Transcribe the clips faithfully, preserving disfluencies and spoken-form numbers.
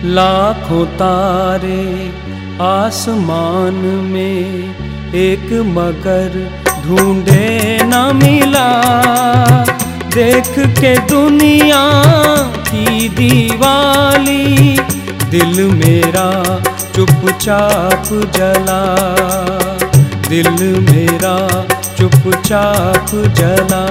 लाखों तारे आसमान में एक मगर ढूंढे न मिला। देख के दुनिया की दीवाली दिल मेरा चुपचाप जला। दिल मेरा चुपचाप जला।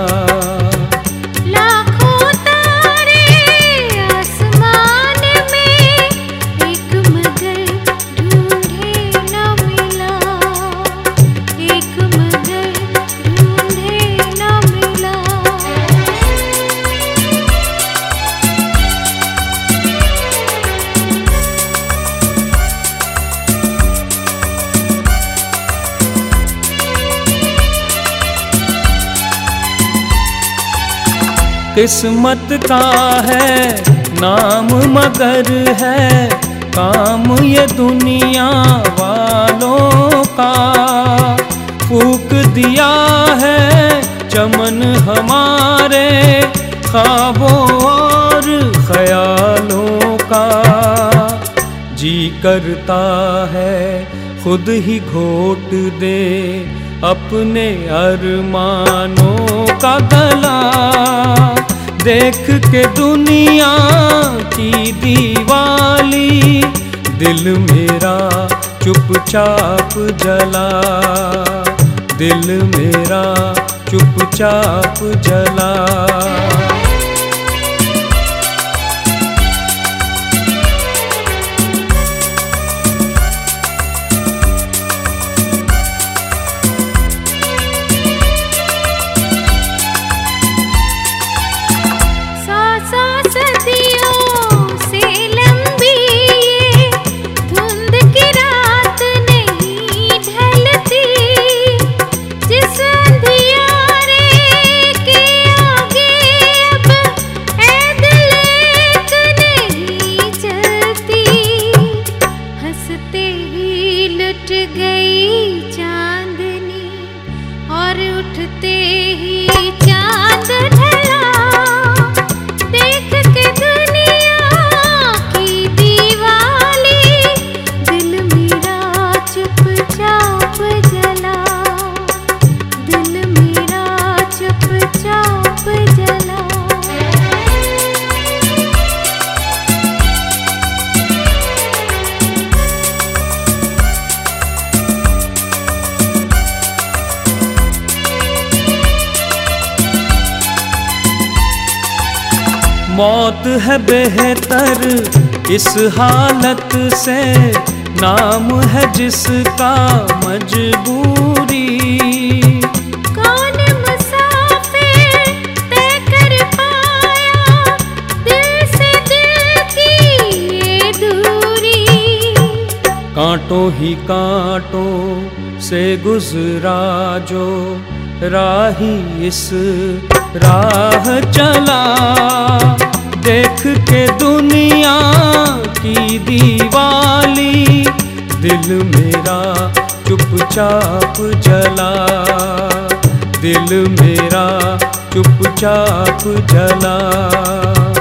किस्मत का है नाम मगर है काम ये दुनिया वालों का। फूक दिया है चमन हमारे ख्वाबों और ख्यालों का। जी करता है खुद ही घोट दे अपने अरमानों का गला। देख के दुनिया की दीवाली दिल मेरा चुपचाप जला। दिल मेरा चुपचाप जला। उठते ही चांद ढला। देख के दुनिया की दीवाली दिल मेरा चुपचाप जला। दिल मेरा चुपचाप जला। मौत है बेहतर इस हालत से नाम है जिसका मजबूरी। कौन मुसाफिर तय कर पाया दिल से दिल की ये दूरी। कांटों ही कांटों से गुजरा जो राही इस राह चला। देख के दुनिया की दीवाली दिल मेरा चुपचाप जला। दिल मेरा चुपचाप जला।